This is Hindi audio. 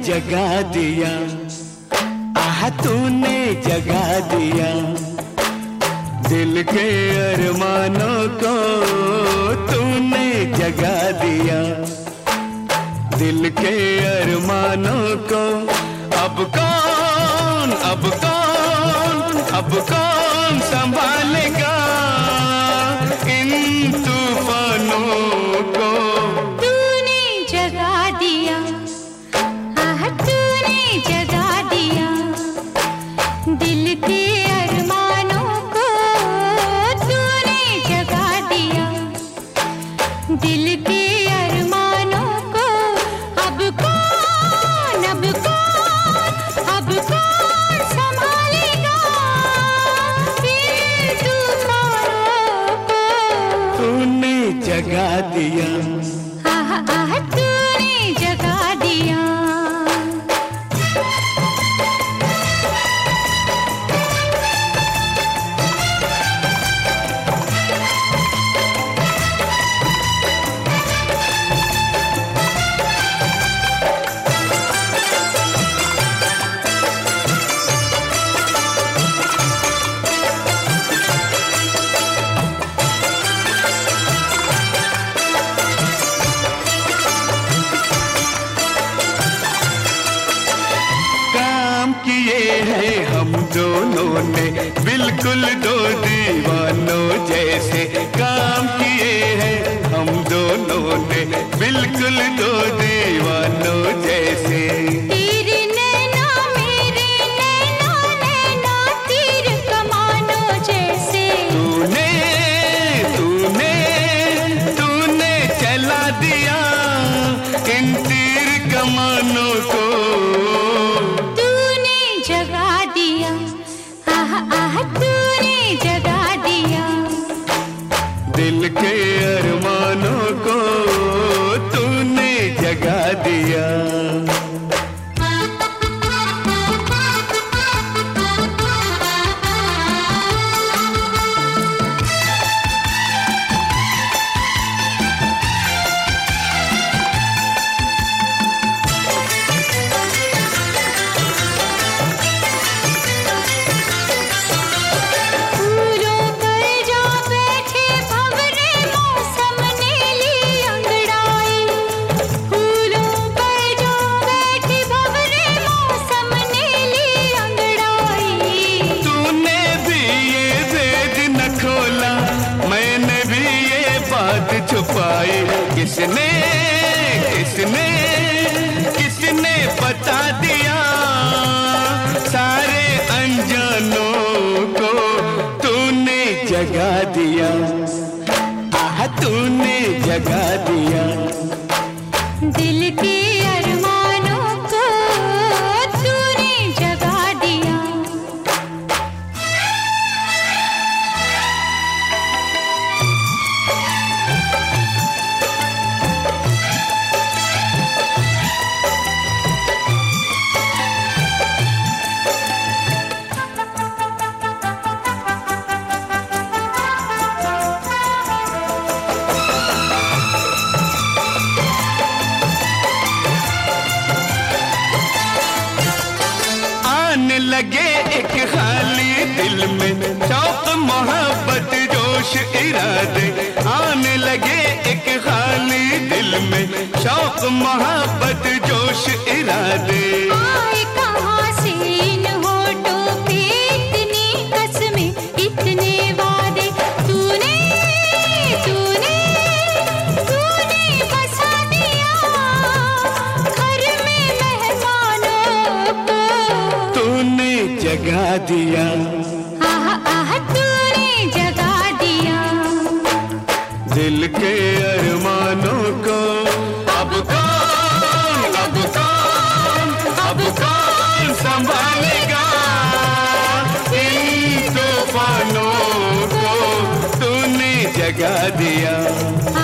जगा दिया, आह तूने जगा दिया दिल के अरमानों को, तूने जगा दिया दिल के अरमानों को। अब कौन अब कौन अब कौन संभालेगा इन तूफानों को। तूने जगा दिया, आह तूने जगा दिया दिल के अरमानों को, तूने जगा दिया दिल के अरमानों को। अब कौन अब कौन अब कौन संभालेगा इन तूफानों को। तूने जगा दिया, आह आह तूने जगा दिया। किए हैं हम दोनों ने बिल्कुल दो दीवानों जैसे, काम किए हैं हम दोनों ने बिल्कुल दो दीवानों जैसे। तेरे नैना मेरे नैना, नैना तीर कमानों जैसे। तूने तूने तूने चला दिया इन तीर कमानों को। जगा दिया, आह आह तूने जगा दिया दिल के अरमानों को, तूने जगा दिया। छुपाई किसने किसने किसने बता दिया सारे अनजानों को। तूने जगा दिया, आह तूने जगा दिया दिल के अरमानों को, तूने जगा दिया। लगे एक खाली दिल में शौक मोहब्बत जोश इरादे, आने लगे एक खाली दिल में शौक मोहब्बत जोश इरादे। आए कहाँ से इन होठों पे इतनी कसमें इतने वादे, तूने तूने तूने बसा दिया घर में मेहमानों को। तूने जगा दिया, आह आह तूने जगा दिया दिल के अरमानों को। अब कौन अब कौन अब कौन संभालेगा इन तूफानों को। तूने जगा दिया।